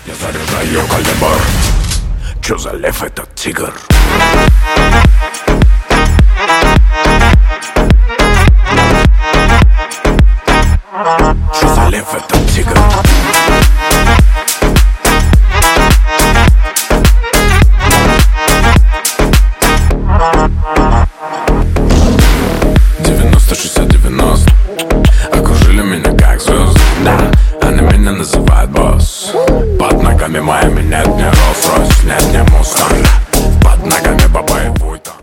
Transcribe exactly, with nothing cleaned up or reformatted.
Я заряжаю калибр. Чё за лев этот тигр? Чё за лев этот тигр? девяносто шестьдесят девяносто окружили меня как звезды, да, они меня называют босс. Под ногами моя